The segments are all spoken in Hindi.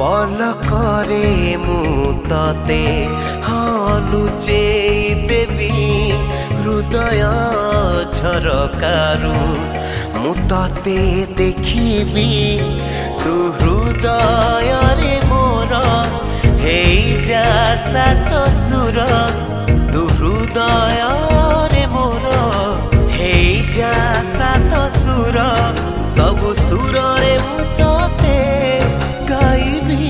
पलकरे मु तते लुचेई देवी हृदय झरकारु मु तते देखिबी तू हृदय रे मोर हेई जा सात सुर तू हृदय रे मोर हेई जा सात सुर सब सुर रे मु तते गाइबी।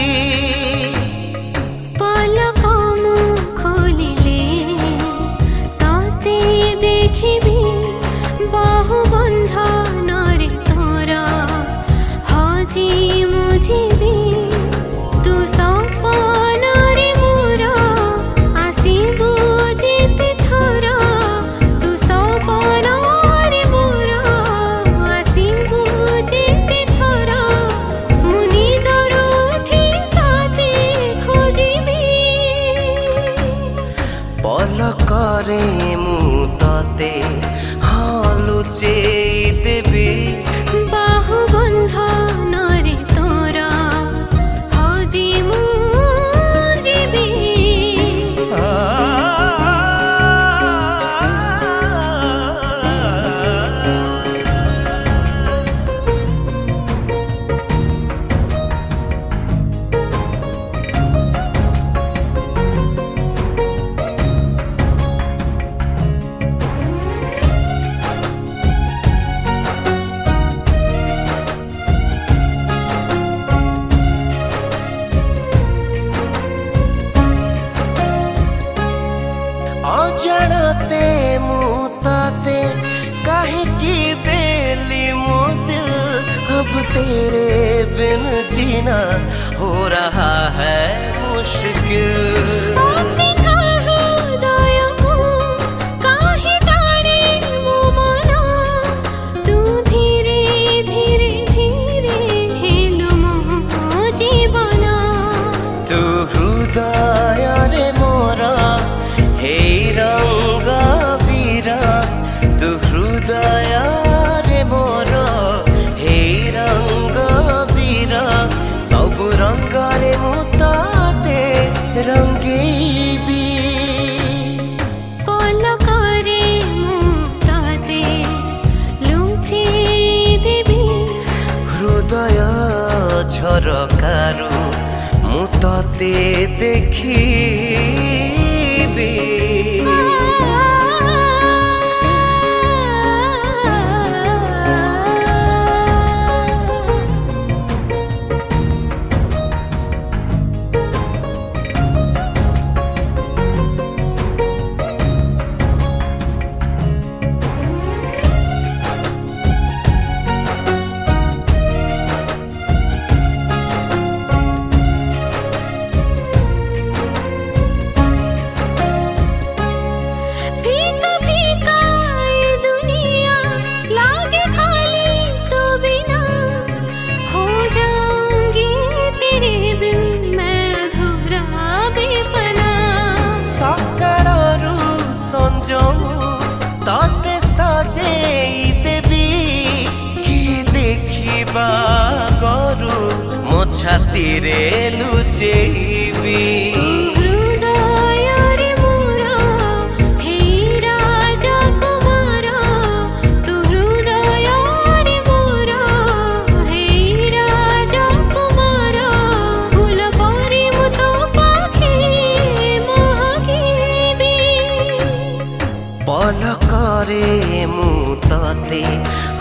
पलक मु खोलिले तते देखिबी बाहु बंधन रे तोरा हजी मु जीवी तू सपन रे मोर आसीबू जेते थोर तू सपन रे मोर आसीबू जेते थोर मुनि दरुठी तते खोजिबी। पलकरे मु तते लुचेई देवी बाहु बंधन रे तोरा हजी मु जीवी। अजानते मु तते काहे की देली मो दिल अब तेरे बिन जीना हो रहा है मुश्किल। तू हृदय रे मोर हेई रंग बीरा तू हृदय रे मोर हेई रंग बीरा सब रंग रे मु तते रंगीबी। पलकरे मु तते लुचेई देबी हृदय झरकारु मु तते देखिबी। तते सजेई देवी कि देखिबा गरु मो छाती रे लुचेइबी। हृदय रे मोर हेई राजकुमार तू हृदय रे मोर हेई राजकुमार फूल परी मु तो पाखे महकीबी। पलकरे मु तते